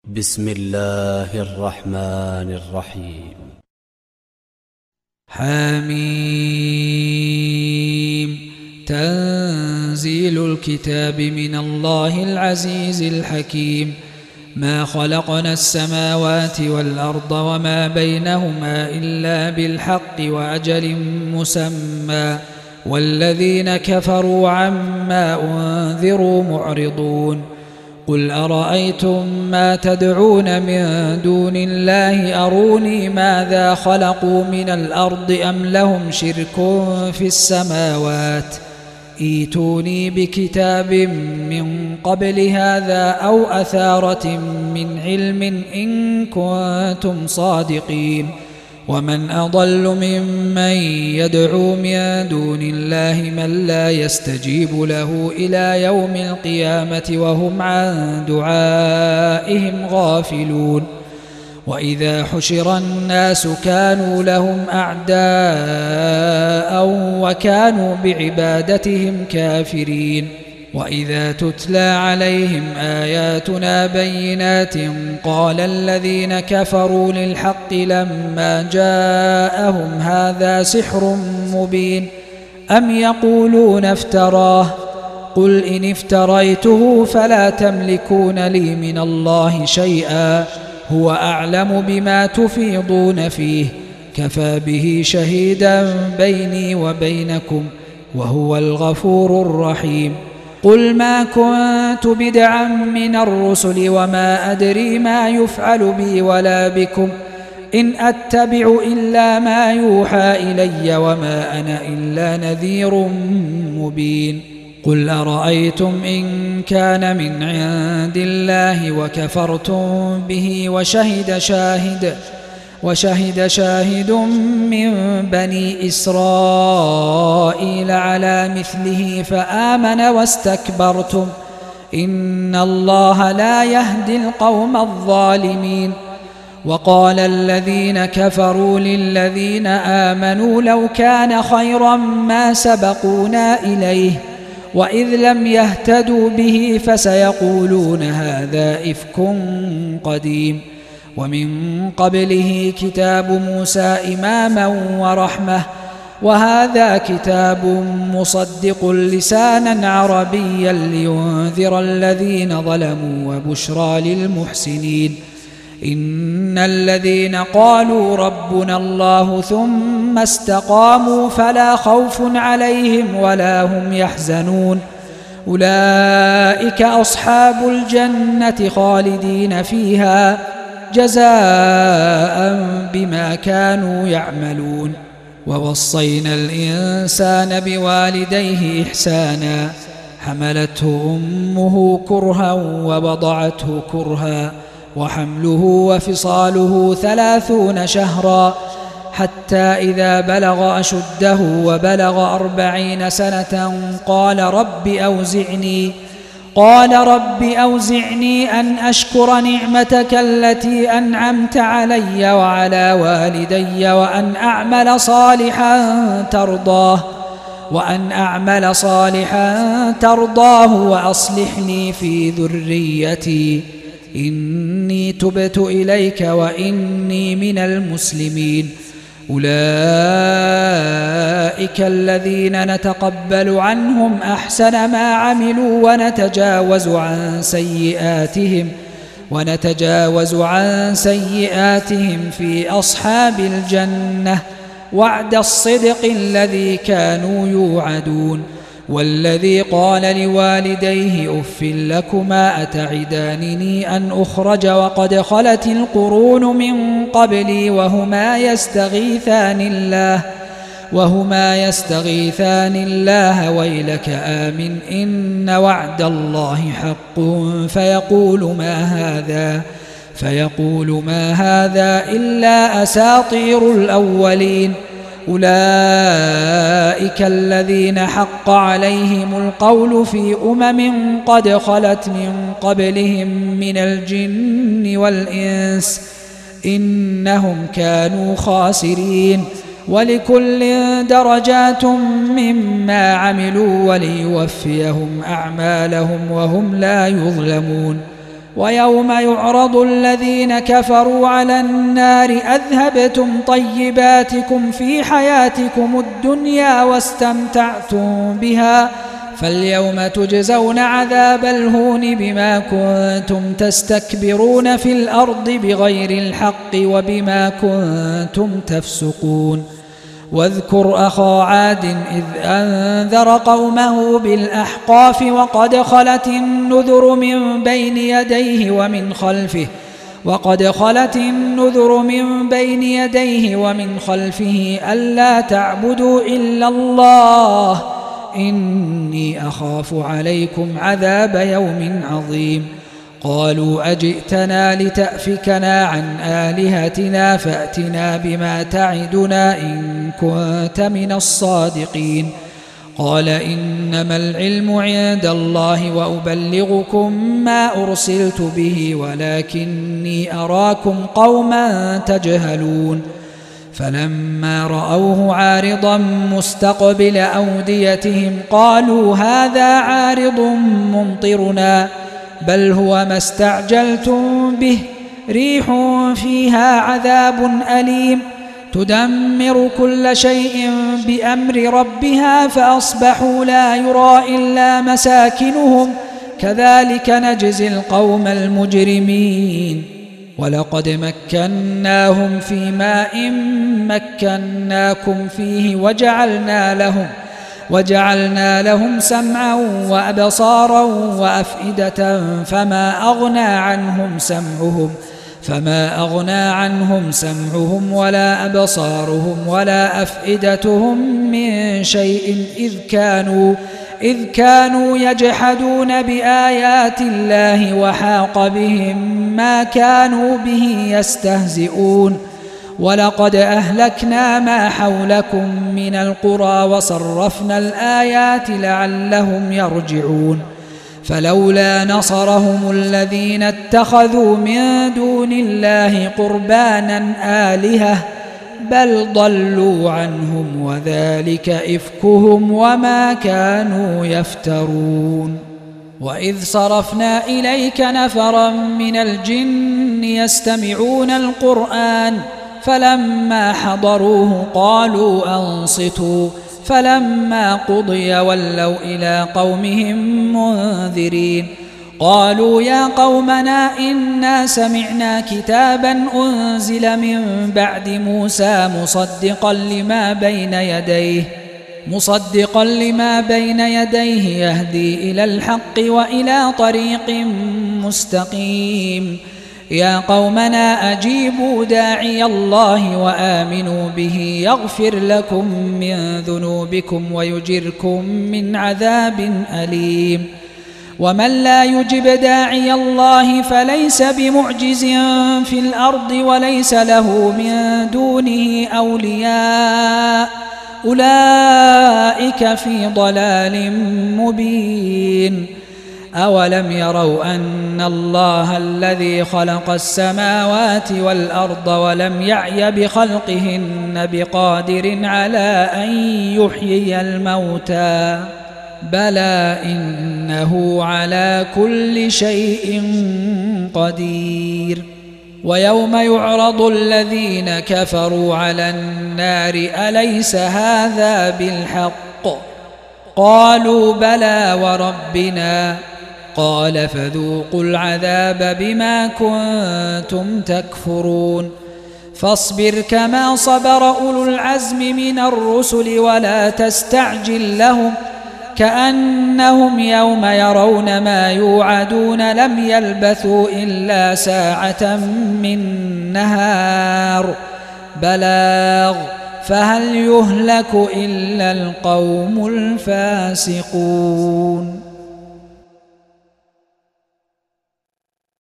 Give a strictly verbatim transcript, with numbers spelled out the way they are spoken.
بسم الله الرحمن الرحيم. حميم. تنزيل الكتاب من الله العزيز الحكيم. ما خلقنا السماوات والأرض وما بينهما إلا بالحق وأجل مسمى، والذين كفروا عما أنذروا معرضون. قل أرأيتم ما تدعون من دون الله أروني ماذا خلقوا من الأرض أم لهم شرك في السماوات، ائتوني بكتاب من قبل هذا أو أثارة من علم إن كنتم صادقين. ومن أضل ممن يدعو من دون الله من لا يستجيب له إلى يوم القيامة وهم عن دعائهم غافلون. وإذا حشر الناس كانوا لهم أعداء وكانوا بعبادتهم كافرين. وإذا تتلى عليهم آياتنا بينات قال الذين كفروا للحق لما جاءهم هذا سحر مبين أم يقولون افتراه قل إن افتريته فلا تملكون لي من الله شيئا هو أعلم بما تفيضون فيه كفى به شهيدا بيني وبينكم وهو الغفور الرحيم. قل ما كنت بدعا من الرسل وما أدري ما يفعل بي ولا بكم إن أتبع إلا ما يوحى إلي وما أنا إلا نذير مبين. قل أرأيتم إن كان من عند الله وكفرتم به وشهد شاهد وشهد شاهد من بني إسرائيل على مثله فآمن واستكبرتم إن الله لا يهدي القوم الظالمين. وقال الذين كفروا للذين آمنوا لو كان خيرا ما سبقونا إليه وإذ لم يهتدوا به فسيقولون هذا إفك قديم. ومن قبله كتاب موسى إماما ورحمة وهذا كتاب مصدق لسانا عربيا لينذر الذين ظلموا وبشرى للمحسنين. إن الذين قالوا ربنا الله ثم استقاموا فلا خوف عليهم ولا هم يحزنون أولئك أصحاب الجنة خالدين فيها جزاء بما كانوا يعملون. ووصينا الإنسان بوالديه إحسانا حملته أمه كرها ووضعته كرها وحمله وفصاله ثلاثون شهرا حتى إذا بلغ أشده وبلغ أربعين سنة قال رب أوزعني قال رب أوزعني أن أشكر نعمتك التي أنعمت علي وعلى والدي وأن أعمل صالحا ترضاه وأن أعمل صالحا ترضاه وأصلح لي في ذريتي إني تبت إليك وإني من المسلمين. أولئك الذين نتقبل عنهم أحسن ما عملوا ونتجاوز عن سيئاتهم ونتجاوز عن سيئاتهم في أصحاب الجنة وعد الصدق الذي كانوا يوعدون. والذي قال لوالديه أف لكما أتعدانني أن أخرج وقد خلت القرون من قبلي وهما يستغيثان الله وهما يستغيثان الله ويلك آمن إن وعد الله حق فيقول ما هذا فيقول ما هذا إلا أساطير الأولين. أولئك الذين حق عليهم القول في أمم قد خلت من قبلهم من الجن والإنس إنهم كانوا خاسرين. ولكل درجات مما عملوا وليوفيهم أعمالهم وهم لا يظلمون. ويوم يعرض الذين كفروا على النار أذهبتم طيباتكم في حياتكم الدنيا واستمتعتم بها فاليوم تجزون عذاب الهون بما كنتم تستكبرون في الأرض بغير الحق وبما كنتم تفسقون واذكر أخا عاد إذ أنذر قومه بالأحقاف وقد خلت النذر من بين يديه ومن خلفه وقد خلت النذر من بين يديه ومن خلفه ألا تعبدوا إلا الله إني أخاف عليكم عذاب يوم عظيم قالوا أجئتنا لتأفكنا عن آلهتنا فأتنا بما تعدنا إن كنت من الصادقين قال إنما العلم عند الله وأبلغكم ما أرسلت به ولكني أراكم قوما تجهلون فلما رأوه عارضا مستقبل أوديتهم قالوا هذا عارض ممطرنا بل هو ما استعجلتم به ريح فيها عذاب أليم تدمر كل شيء بأمر ربها فأصبحوا لا يرى إلا مساكنهم كذلك نجزي القوم المجرمين ولقد مكناهم في ماء مكناكم فيه وجعلنا لهم وجعلنا لهم سمعا وأبصارا وأفئدة فما أغنى عنهم سمعهم فما أغنى عنهم سمعهم ولا أبصارهم ولا أفئدتهم من شيء إذ كانوا إذ كانوا يجحدون بآيات الله وحاق بهم ما كانوا به يستهزئون ولقد أهلكنا ما حولكم من القرى وصرفنا الآيات لعلهم يرجعون فلولا نصرهم الذين اتخذوا من دون الله قربانا آلهة بل ضلوا عنهم وذلك إفكهم وما كانوا يفترون وإذ صرفنا إليك نفرا من الجن يستمعون القرآن فلما حضروه قالوا أنصتوا فلما قضي ولوا إلى قومهم منذرين قالوا يا قومنا إنا سمعنا كتابا أنزل من بعد موسى مصدقا لما بين يديه مصدقا لما بين يديه يهدي إلى الحق وإلى طريق مستقيم يا قومنا أجيبوا داعي الله وآمنوا به يغفر لكم من ذنوبكم ويجركم من عذاب أليم ومن لا يجب داعي الله فليس بمعجز في الأرض وليس له من دونه أولياء أولئك في ضلال مبين أولم يروا أن الله الذي خلق السماوات والأرض ولم يعي بخلقهن بقادر على أن يحيي الموتى بلى إنه على كل شيء قدير ويوم يعرض الذين كفروا على النار أليس هذا بالحق قالوا بلى وربنا قال فذوقوا العذاب بما كنتم تكفرون فاصبر كما صبر أولو العزم من الرسل ولا تستعجل لهم كأنهم يوم يرون ما يوعدون لم يلبثوا إلا ساعة من نهار بلاغ فهل يهلك إلا القوم الفاسقون.